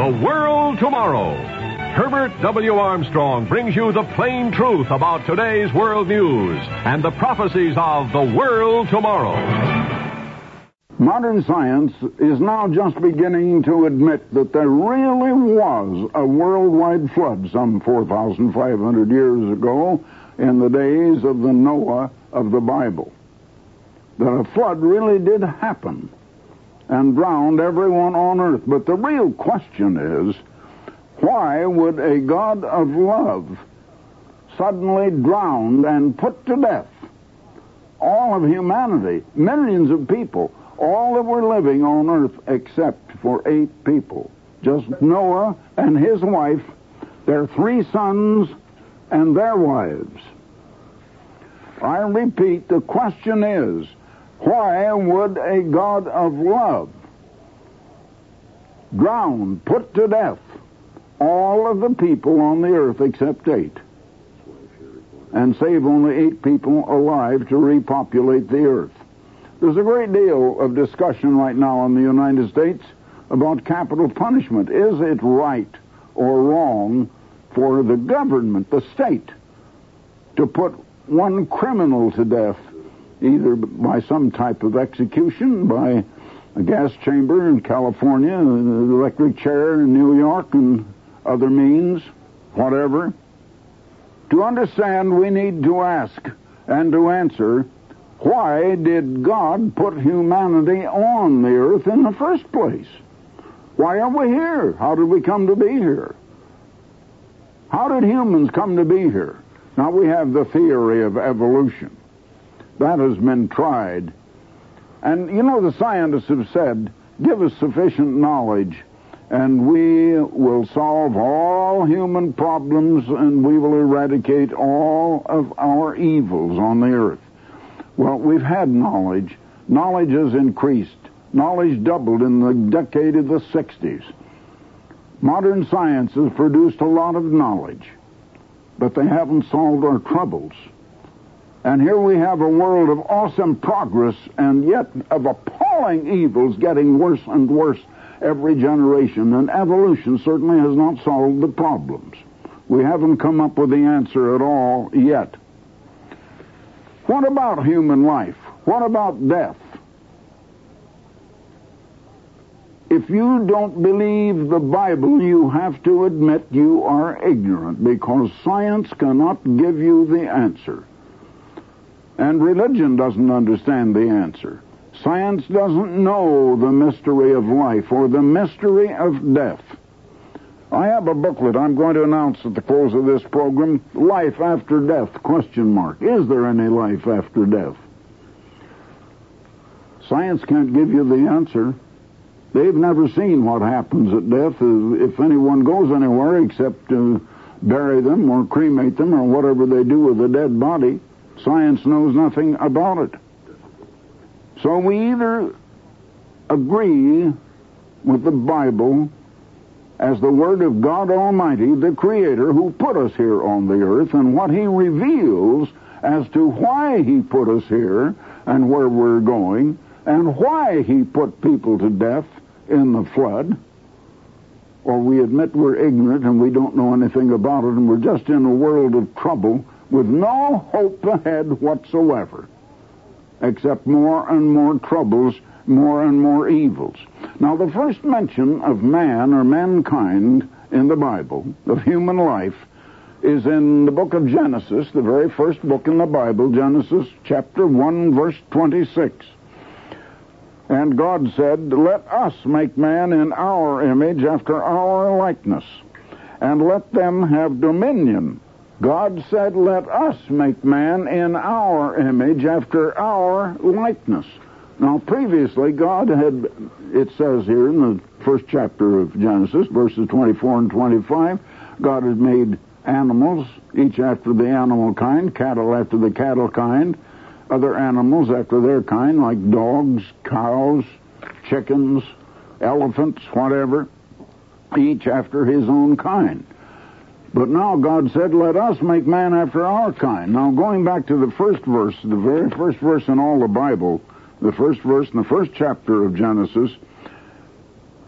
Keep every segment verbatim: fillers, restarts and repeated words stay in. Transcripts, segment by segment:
The World Tomorrow. Herbert W. Armstrong brings you the plain truth about today's world news and the prophecies of the world tomorrow. Modern science is now just beginning to admit that there really was a worldwide flood some four thousand five hundred years ago in the days of the Noah of the Bible. That a flood really did happen and drowned everyone on earth. But the real question is, why would a God of love suddenly drown and put to death all of humanity, millions of people, all that were living on earth except for eight people? Just Noah and his wife, their three sons, and their wives. I repeat, the question is, why would a God of love drown, put to death, all of the people on the earth except eight, and save only eight people alive to repopulate the earth? There's a great deal of discussion right now in the United States about capital punishment. Is it right or wrong for the government, the state, to put one criminal to death, either by some type of execution, by a gas chamber in California, an electric chair in New York, and other means, whatever? To understand, we need to ask and to answer, why did God put humanity on the earth in the first place? Why are we here? How did we come to be here? How did humans come to be here? Now, we have the theory of evolution. That has been tried. And, you know, the scientists have said, give us sufficient knowledge, and we will solve all human problems, and we will eradicate all of our evils on the earth. Well, we've had knowledge. Knowledge has increased. Knowledge doubled in the decade of the sixties. Modern science has produced a lot of knowledge, but they haven't solved our troubles. And here we have a world of awesome progress, and yet of appalling evils getting worse and worse every generation. And evolution certainly has not solved the problems. We haven't come up with the answer at all yet. What about human life? What about death? If you don't believe the Bible, you have to admit you are ignorant, because science cannot give you the answer. And religion doesn't understand the answer. Science doesn't know the mystery of life or the mystery of death. I have a booklet I'm going to announce at the close of this program, Life After Death, question mark. Is there any life after death? Science can't give you the answer. They've never seen what happens at death, if anyone goes anywhere, except to bury them or cremate them or whatever they do with a dead body. Science knows nothing about it. So we either agree with the Bible as the Word of God Almighty, the Creator, who put us here on the earth, and what He reveals as to why He put us here and where we're going, and why He put people to death in the flood, or we admit we're ignorant and we don't know anything about it, and we're just in a world of trouble with no hope ahead whatsoever, except more and more troubles, more and more evils. Now, the first mention of man or mankind in the Bible, of human life, is in the book of Genesis, the very first book in the Bible, Genesis chapter one, verse twenty-six. And God said, let us make man in our image, after our likeness, and let them have dominion. God said, let us make man in our image, after our likeness. Now, previously, God had, it says here in the first chapter of Genesis, verses twenty-four and twenty-five, God had made animals, each after the animal kind, cattle after the cattle kind, other animals after their kind, like dogs, cows, chickens, elephants, whatever, each after his own kind. But now God said, let us make man after our kind. Now, going back to the first verse, the very first verse in all the Bible, the first verse in the first chapter of Genesis,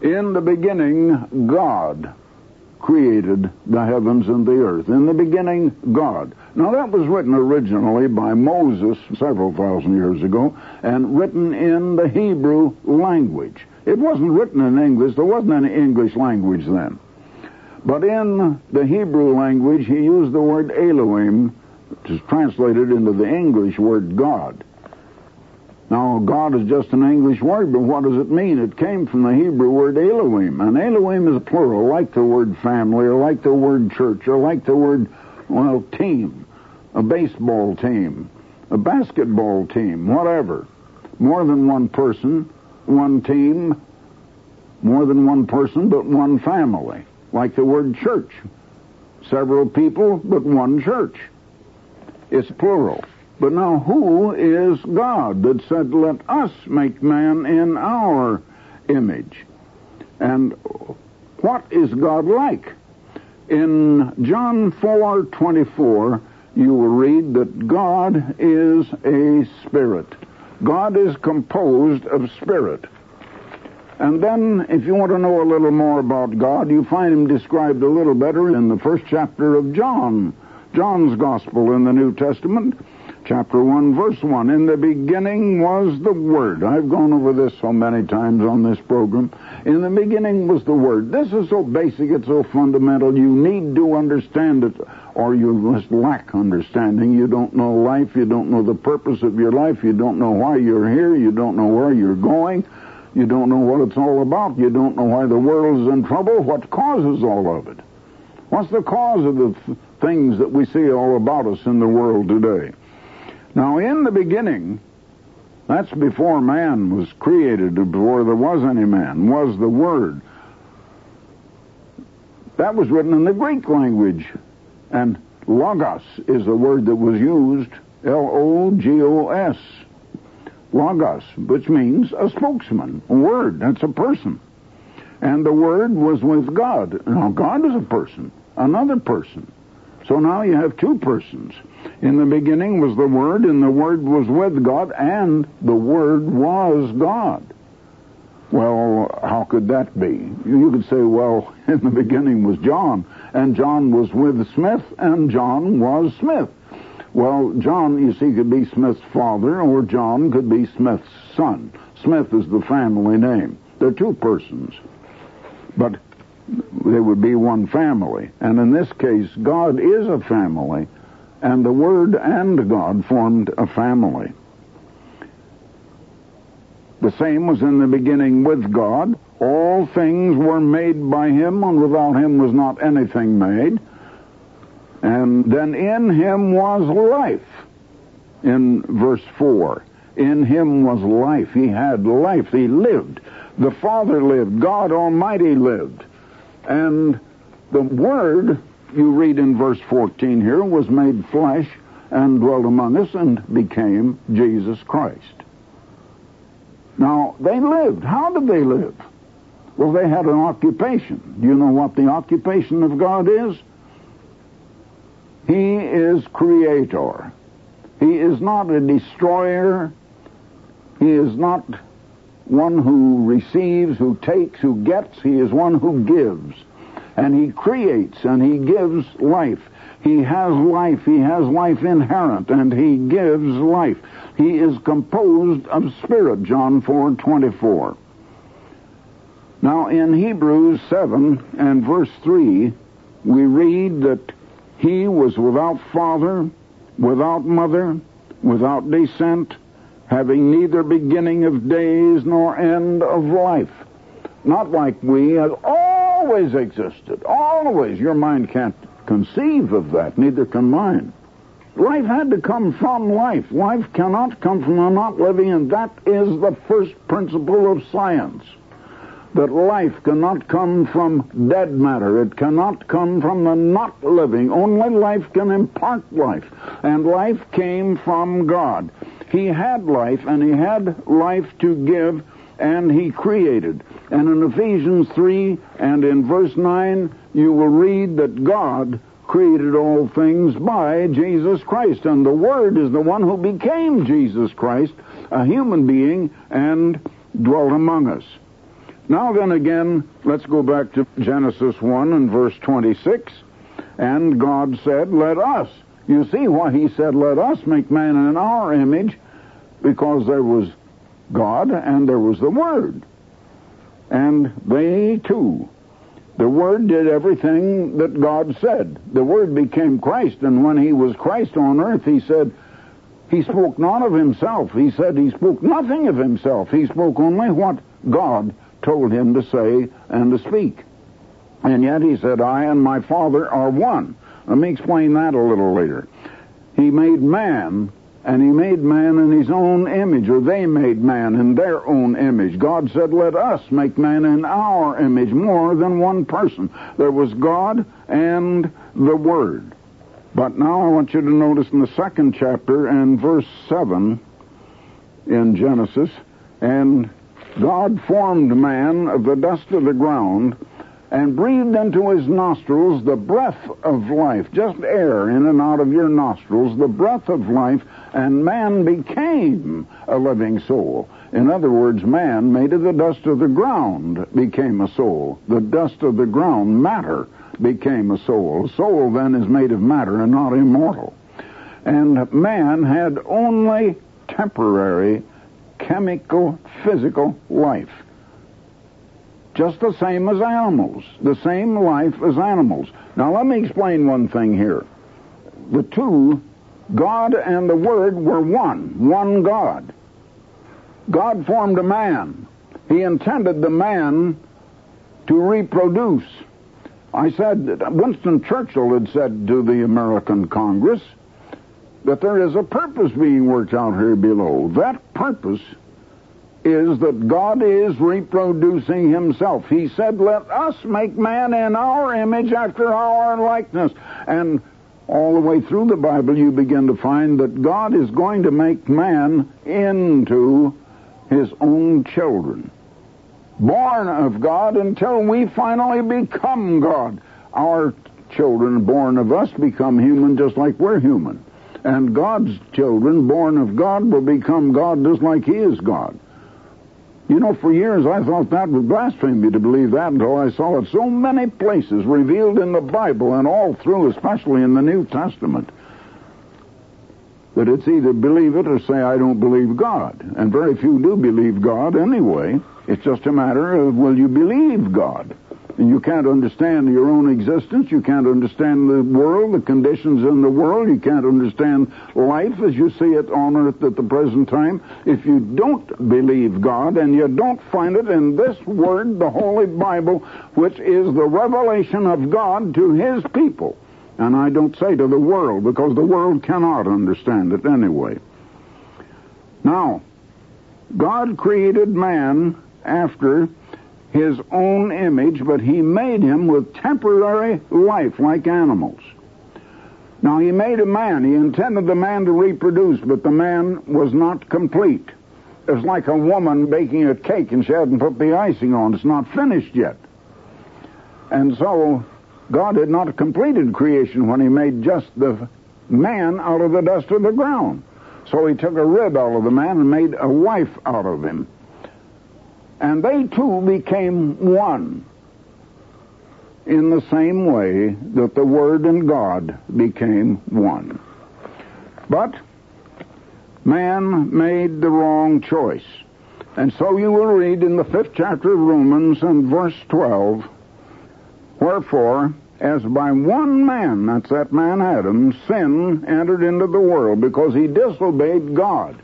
In the beginning, God created the heavens and the earth. In the beginning, God. Now, that was written originally by Moses several thousand years ago and written in the Hebrew language. It wasn't written in English. There wasn't any English language then. But in the Hebrew language, he used the word Elohim, which is translated into the English word God. Now, God is just an English word, but what does it mean? It came from the Hebrew word Elohim, and Elohim is plural, like the word family, or like the word church, or like the word, well, team, a baseball team, a basketball team, whatever. More than one person, one team, more than one person, but one family, like the word church. Several people, but one church. It's plural. But now, who is God that said, let us make man in our image? And what is God like? In John four twenty-four, you will read that God is a spirit. God is composed of spirit. And then, if you want to know a little more about God, you find him described a little better in the first chapter of John, John's Gospel in the New Testament. Chapter one, verse one, in the beginning was the Word. I've gone over this so many times on this program. In the beginning was the Word. This is so basic, it's so fundamental, you need to understand it, or you must lack understanding. You don't know life, you don't know the purpose of your life, you don't know why you're here, you don't know where you're going, you don't know what it's all about, you don't know why the world is in trouble, what causes all of it. What's the cause of the th- things that we see all about us in the world today? Now, in the beginning, that's before man was created, before there was any man, was the Word. That was written in the Greek language. And logos is the word that was used, L O G O S. Logos, which means a spokesman, a word, that's a person. And the Word was with God. Now, God is a person, another person. So now you have two persons. In the beginning was the Word, and the Word was with God, and the Word was God. Well, how could that be? You could say, well, in the beginning was John, and John was with Smith, and John was Smith. Well, John, you see, could be Smith's father, or John could be Smith's son. Smith is the family name. They're two persons. But they would be one family. And in this case, God is a family, and the Word and God formed a family. The same was in the beginning with God. All things were made by him, and without him was not anything made. And then in him was life, in verse four. In him was life. He had life. He lived. The Father lived. God Almighty lived. And the Word, you read in verse fourteen here, was made flesh and dwelt among us and became Jesus Christ. Now, they lived. How did they live? Well, they had an occupation. Do you know what the occupation of God is? He is creator. He is not a destroyer. He is not one who receives, who takes, who gets. He is one who gives. And he creates and he gives life. He has life. He has life inherent, and he gives life. He is composed of spirit, John four twenty-four. Now, in Hebrews seven and verse three, we read that he was without father, without mother, without descent, having neither beginning of days nor end of life. Not like we, has always existed, always. Your mind can't conceive of that, neither can mine. Life had to come from life. Life cannot come from the not living, and that is the first principle of science. That life cannot come from dead matter. It cannot come from the not living. Only life can impart life. And life came from God. He had life, and he had life to give, and he created. And in Ephesians three and in verse nine, you will read that God created all things by Jesus Christ. And the Word is the one who became Jesus Christ, a human being, and dwelt among us. Now then again, let's go back to Genesis one and verse twenty-six. And God said, let us. You see why he said, let us make man in our image, because there was God and there was the Word. And they two, the Word did everything that God said. The Word became Christ, and when he was Christ on earth, he said, he spoke not of himself. He said he spoke nothing of himself. He spoke only what God told him to say and to speak. And yet he said, I and my Father are one. Let me explain that a little later. He made man, and he made man in his own image, or they made man in their own image. God said, let us make man in our image, more than one person. There was God and the Word. But now I want you to notice in the second chapter and verse seven in Genesis, and God formed man of the dust of the ground and breathed into his nostrils the breath of life, just air in and out of your nostrils, the breath of life, and man became a living soul. In other words, man, made of the dust of the ground, became a soul. The dust of the ground, matter, became a soul. A soul, then, is made of matter and not immortal. And man had only temporary chemical, physical life. Just the same as animals. The same life as animals. Now let me explain one thing here. The two, God and the Word, were one. One God. God formed a man. He intended the man to reproduce. I said, Winston Churchill had said to the American Congress that there is a purpose being worked out here below. That purpose is that God is reproducing himself. He said, let us make man in our image after our likeness. And all the way through the Bible you begin to find that God is going to make man into his own children. Born of God until we finally become God. Our children born of us become human just like we're human. And God's children born of God will become God just like he is God. You know, for years I thought that was blasphemy to believe that until I saw it so many places revealed in the Bible and all through, especially in the New Testament, that it's either believe it or say I don't believe God. And very few do believe God anyway. It's just a matter of, will you believe God? And you can't understand your own existence. You can't understand the world, the conditions in the world. You can't understand life as you see it on earth at the present time if you don't believe God and you don't find it in this Word, the Holy Bible, which is the revelation of God to his people. And I don't say to the world, because the world cannot understand it anyway. Now, God created man after his own image, but he made him with temporary life like animals. Now, he made a man. He intended the man to reproduce, but the man was not complete. It was like a woman baking a cake and she hadn't put the icing on. It's not finished yet. And so God had not completed creation when he made just the man out of the dust of the ground. So he took a rib out of the man and made a wife out of him. And they two became one in the same way that the Word and God became one. But man made the wrong choice. And so you will read in the fifth chapter of Romans and verse twelve, wherefore, as by one man, that's that man Adam, sin entered into the world because he disobeyed God.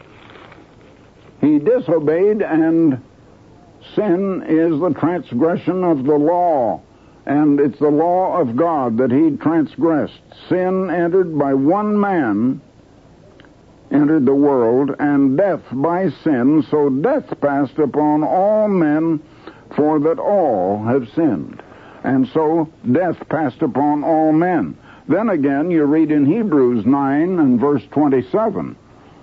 He disobeyed, and sin is the transgression of the law, and it's the law of God that he transgressed. Sin entered by one man, entered the world, and death by sin, so death passed upon all men, for that all have sinned. And so death passed upon all men. Then again, you read in Hebrews nine and verse twenty-seven,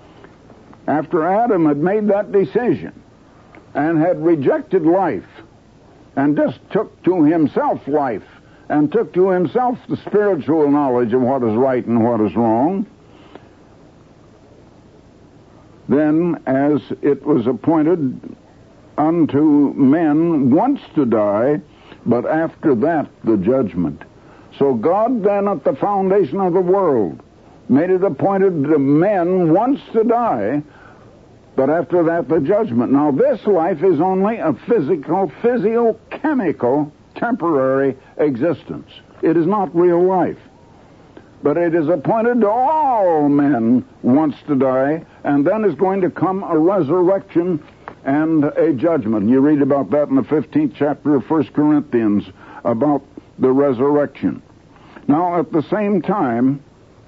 after Adam had made that decision and had rejected life and just took to himself life and took to himself the spiritual knowledge of what is right and what is wrong, then as it was appointed unto men once to die, but after that the judgment. So God then at the foundation of the world made it appointed to men once to die, but after that the judgment. Now this life is only a physical, physiochemical, temporary existence. It is not real life. But it is appointed to all men once to die, and then is going to come a resurrection and a judgment. You read about that in the fifteenth chapter of First Corinthians, about the resurrection. Now, at the same time,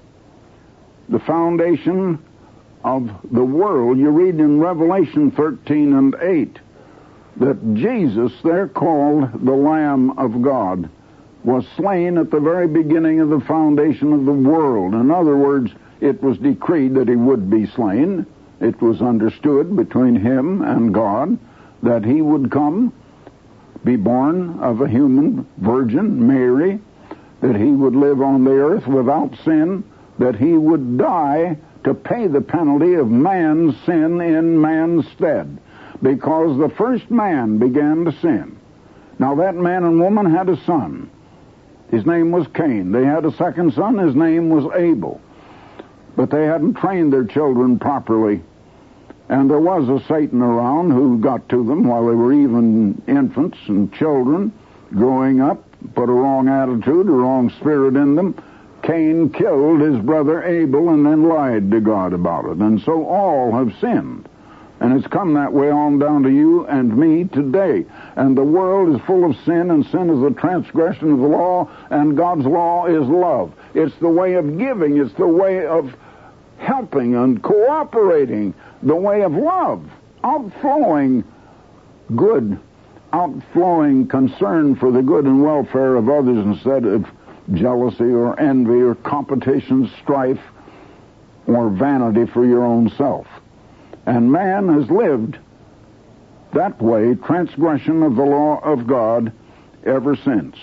the foundation of the world, you read in Revelation thirteen and eight, that Jesus, there called the Lamb of God, was slain at the very beginning of the foundation of the world. In other words, it was decreed that he would be slain. It was understood between him and God that he would come, be born of a human virgin, Mary, that he would live on the earth without sin, that he would die to pay the penalty of man's sin in man's stead, because the first man began to sin. Now that man and woman had a son. His name was Cain. They had a second son. His name was Abel. But they hadn't trained their children properly. And there was a Satan around who got to them while they were even infants and children growing up, put a wrong attitude, a wrong spirit in them. Cain killed his brother Abel and then lied to God about it. And so all have sinned. And it's come that way on down to you and me today. And the world is full of sin, and sin is the transgression of the law, and God's law is love. It's the way of giving. It's the way of helping and cooperating. The way of love. Outflowing good. Outflowing concern for the good and welfare of others instead of jealousy or envy or competition, strife, or vanity for your own self. And man has lived that way, transgression of the law of God, ever since.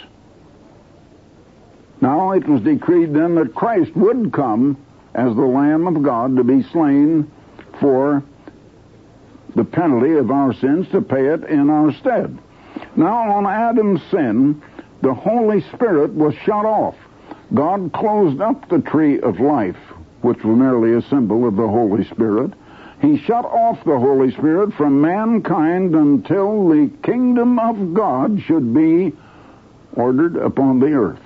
Now it was decreed then that Christ would come as the Lamb of God to be slain for the penalty of our sins, to pay it in our stead. Now on Adam's sin, the Holy Spirit was shut off. God closed up the tree of life, which was merely a symbol of the Holy Spirit. He shut off the Holy Spirit from mankind until the kingdom of God should be ordered upon the earth.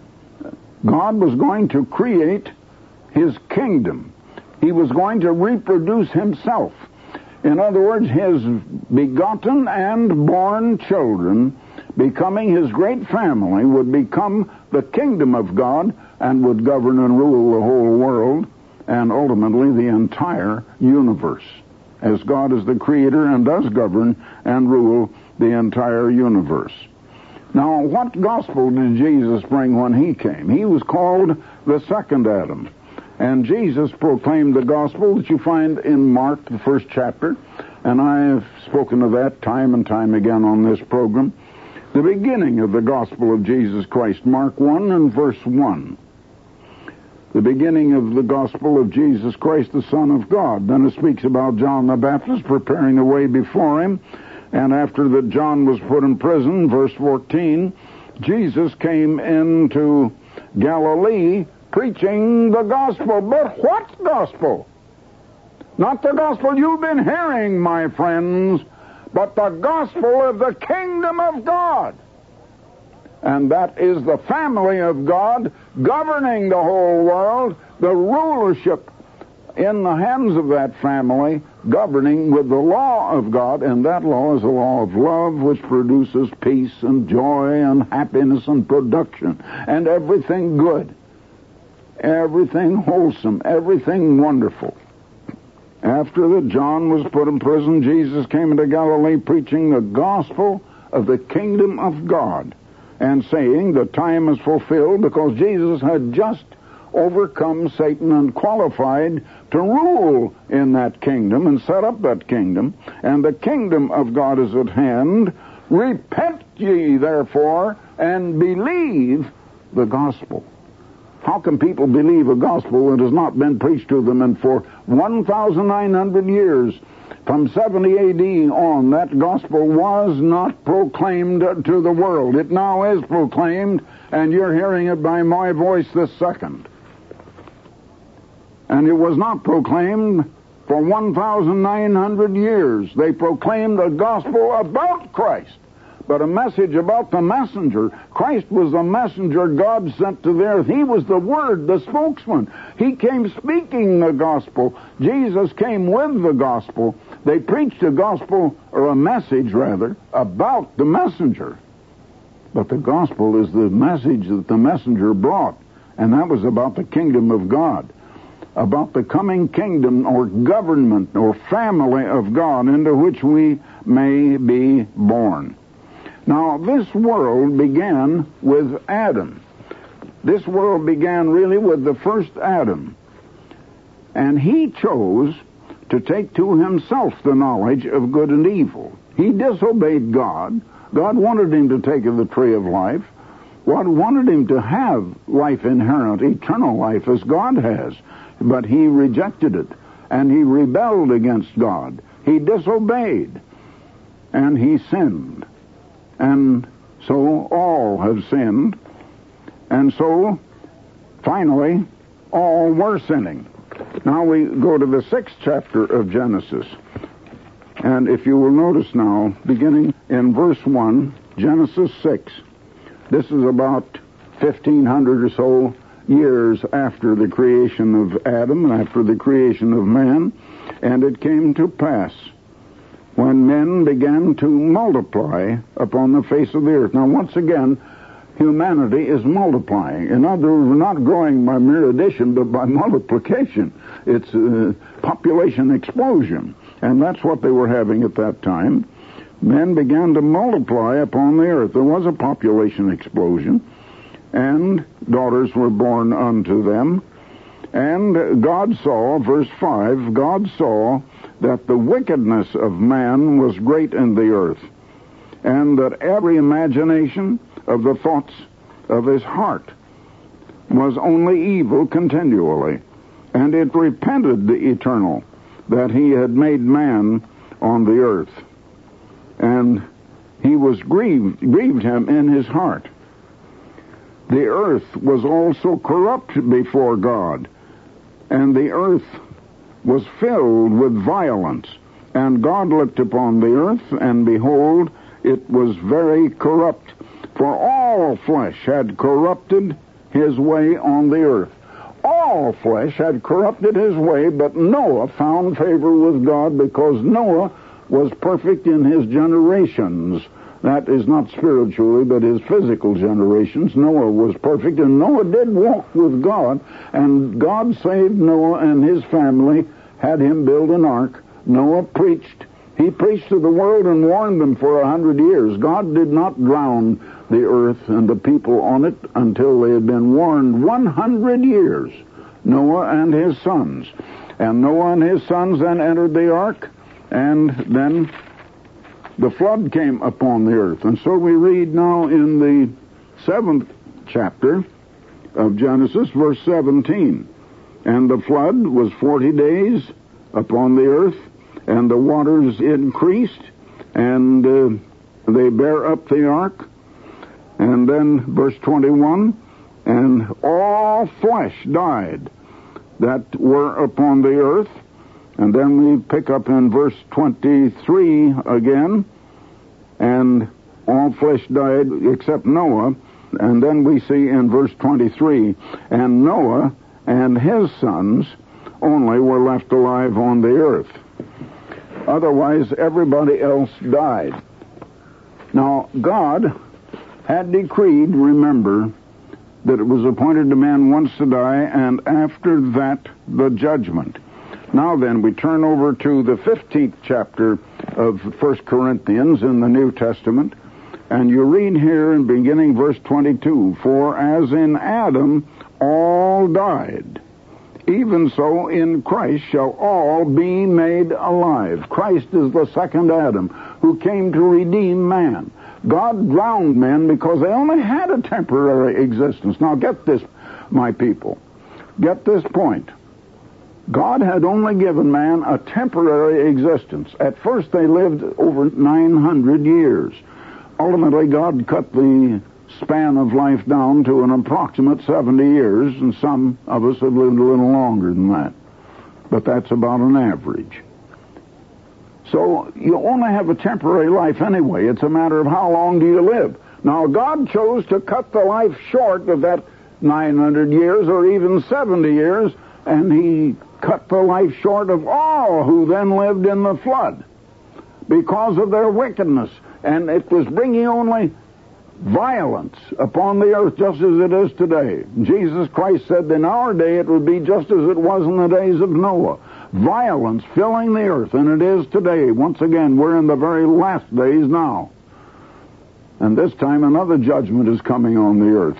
God was going to create his kingdom. He was going to reproduce himself. In other words, his begotten and born children, becoming his great family, would become the kingdom of God and would govern and rule the whole world, and ultimately the entire universe, as God is the creator and does govern and rule the entire universe. Now, what gospel did Jesus bring when he came? He was called the second Adam. And Jesus proclaimed the gospel that you find in Mark, the first chapter, and I have spoken of that time and time again on this program. The beginning of the gospel of Jesus Christ, Mark one and verse one. The beginning of the gospel of Jesus Christ, the Son of God. Then it speaks about John the Baptist preparing the way before him. And after that John was put in prison, verse fourteen, Jesus came into Galilee preaching the gospel. But what gospel? Not the gospel you've been hearing, my friends, but the gospel of the kingdom of God. And that is the family of God governing the whole world, the rulership in the hands of that family, governing with the law of God, and that law is the law of love, which produces peace and joy and happiness and production and everything good, everything wholesome, everything wonderful. After that John was put in prison, Jesus came into Galilee preaching the gospel of the kingdom of God, and saying the time is fulfilled, because Jesus had just overcome Satan and qualified to rule in that kingdom and set up that kingdom, and the kingdom of God is at hand. Repent ye therefore and believe the gospel. How can people believe a gospel that has not been preached to them? And for one thousand nine hundred years From seventy A D on, that gospel was not proclaimed to the world. It now is proclaimed, and you're hearing it by my voice this second. And it was not proclaimed for one thousand nine hundred years. They proclaimed a gospel about Christ, but a message about the messenger. Christ was the messenger God sent to the earth. He was the Word, the spokesman. He came speaking the gospel. Jesus came with the gospel. They preached a gospel, or a message rather, about the messenger. But the gospel is the message that the messenger brought, and that was about the kingdom of God, about the coming kingdom or government or family of God into which we may be born. Now, this world began with Adam. This world began really with the first Adam. And he chose to take to himself the knowledge of good and evil. He disobeyed God. God wanted him to take of the tree of life. God wanted him to have life inherent, eternal life, as God has. But he rejected it, and he rebelled against God. He disobeyed, and he sinned. And so all have sinned, and so finally all were sinning. Now we go to the sixth chapter of Genesis, and if you will notice now, beginning in verse one, Genesis six, this is about fifteen hundred or so years after the creation of Adam and after the creation of man. And it came to pass when men began to multiply upon the face of the earth. Now, once again, humanity is multiplying. In other words, we're not growing by mere addition, but by multiplication. It's a population explosion. And that's what they were having at that time. Men began to multiply upon the earth. There was a population explosion, and daughters were born unto them. And God saw, verse five, God saw that the wickedness of man was great in the earth, and that every imagination of the thoughts of his heart was only evil continually. And it repented the Eternal that he had made man on the earth. And he was grieved, grieved him in his heart. The earth was also corrupt before God, and the earth was filled with violence. And God looked upon the earth, and behold, it was very corrupt, for all flesh had corrupted his way on the earth. All flesh had corrupted his way, but Noah found favor with God because Noah was perfect in his generations. That is not spiritually, but his physical generations. Noah was perfect, and Noah did walk with God, and God saved Noah and his family, had him build an ark. Noah preached. He preached to the world and warned them for a hundred years. God did not drown the earth and the people on it until they had been warned one hundred years, Noah and his sons. And Noah and his sons then entered the ark, and then the flood came upon the earth. And so we read now in the seventh chapter of Genesis, verse seventeen. And the flood was forty days upon the earth, and the waters increased, and uh, they bare up the ark. And then verse twenty-one, and all flesh died that were upon the earth. And then we pick up in verse twenty-three again, and all flesh died except Noah. And then we see in verse twenty-three, and Noah and his sons only were left alive on the earth. Otherwise, everybody else died. Now, God had decreed, remember, that it was appointed to man once to die, and after that, the judgment. Now then, we turn over to the fifteenth chapter of First Corinthians in the New Testament, and you read here in beginning verse twenty-two, for as in Adam all died, even so in Christ shall all be made alive. Christ is the second Adam who came to redeem man. God drowned men because they only had a temporary existence. Now get this, my people. Get this point. God had only given man a temporary existence. At first they lived over nine hundred years. Ultimately, God cut the span of life down to an approximate seventy years, and some of us have lived a little longer than that. But that's about an average. So you only have a temporary life anyway. It's a matter of how long do you live. Now, God chose to cut the life short of that nine hundred years or even seventy years, and he cut the life short of all who then lived in the flood because of their wickedness. And it was bringing only violence upon the earth just as it is today. Jesus Christ said in our day it would be just as it was in the days of Noah. Violence filling the earth, and it is today. Once again, we're in the very last days now. And this time another judgment is coming on the earth.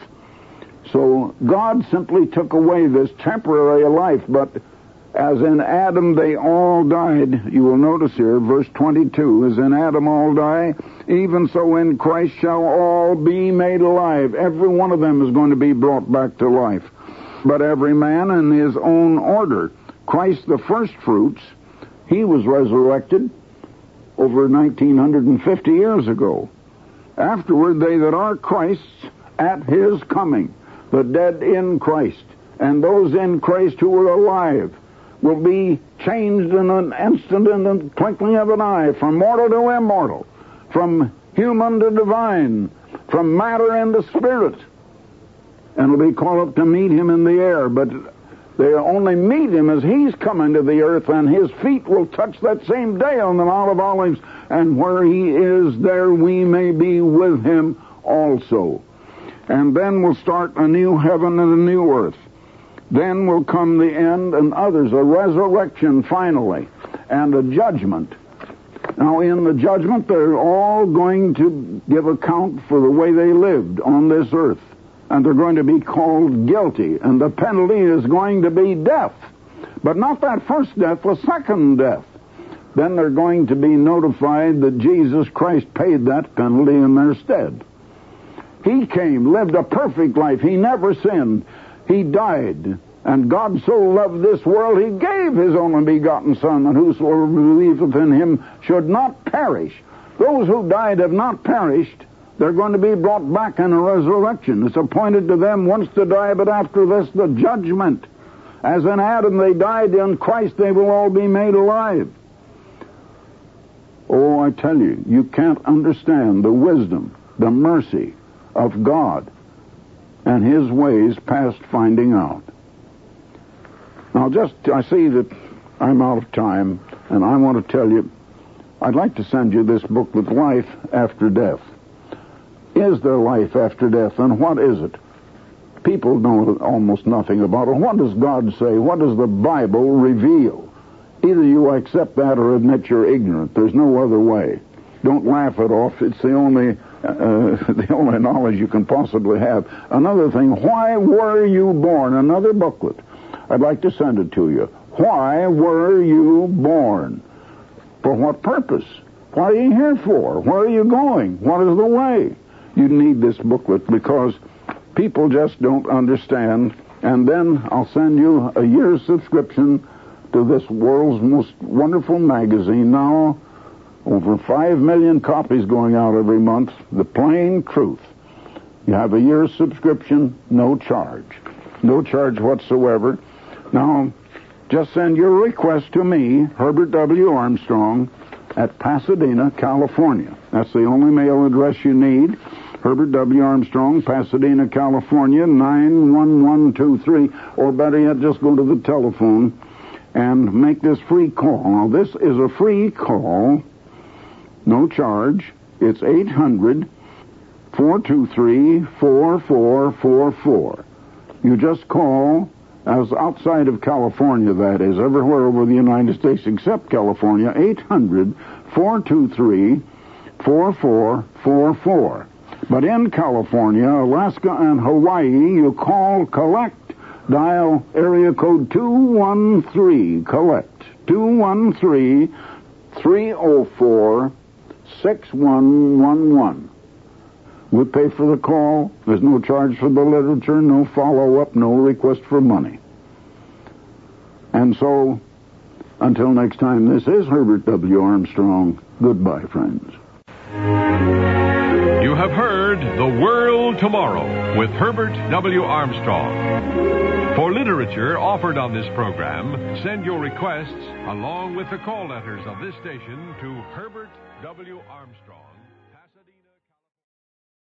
So God simply took away this temporary life, but as in Adam they all died, you will notice here, verse twenty-two, as in Adam all die, even so in Christ shall all be made alive. Every one of them is going to be brought back to life, but every man in his own order. Christ the first fruits, he was resurrected over nineteen fifty years ago. Afterward, they that are Christ's at his coming, the dead in Christ, and those in Christ who are alive, will be changed in an instant, in the twinkling of an eye, from mortal to immortal, from human to divine, from matter into spirit, and will be called up to meet him in the air. But they only meet him as he's coming to the earth, and his feet will touch that same day on the Mount of Olives, and where he is, there we may be with him also. And then we'll start a new heaven and a new earth. Then will come the end, and others, a resurrection finally, and a judgment. Now, in the judgment, they're all going to give account for the way they lived on this earth. And they're going to be called guilty, and the penalty is going to be death. But not that first death, the second death. Then they're going to be notified that Jesus Christ paid that penalty in their stead. He came, lived a perfect life. He never sinned. He died. And God so loved this world, he gave his only begotten Son, that whosoever believeth in him should not perish. Those who died have not perished. They're going to be brought back in a resurrection. It's appointed to them once to die, but after this, the judgment. As in Adam they died, in Christ they will all be made alive. Oh, I tell you, you can't understand the wisdom, the mercy of God and his ways past finding out. Now, just, I see that I'm out of time, and I want to tell you, I'd like to send you this booklet, Life After Death. Is there life after death, and what is it? People know almost nothing about it. What does God say? What does the Bible reveal? Either you accept that or admit you're ignorant. There's no other way. Don't laugh it off. It's the only uh, the only knowledge you can possibly have. Another thing, why were you born? Another booklet. I'd like to send it to you. Why were you born? For what purpose? What are you here for? Where are you going? What is the way? You need this booklet because people just don't understand. And then I'll send you a year's subscription to this world's most wonderful magazine. Now, over five million copies going out every month. The Plain Truth. You have a year's subscription, no charge. No charge whatsoever. Now, just send your request to me, Herbert W. Armstrong, at Pasadena, California. That's the only mail address you need. Herbert W. Armstrong, Pasadena, California, nine one one two three. Or better yet, just go to the telephone and make this free call. Now, this is a free call, no charge. It's eight hundred, four two three, four four four four. You just call, as outside of California, that is, everywhere over the United States except California, eight hundred, four two three, four four four four. But in California, Alaska, and Hawaii, you call collect. Dial area code two one three, collect, two one three, three oh four, six one one one. We pay for the call. There's no charge for the literature, no follow-up, no request for money. And so, until next time, this is Herbert W. Armstrong. Goodbye, friends. You have heard The World Tomorrow with Herbert W. Armstrong. For literature offered on this program, send your requests along with the call letters of this station to Herbert W. Armstrong.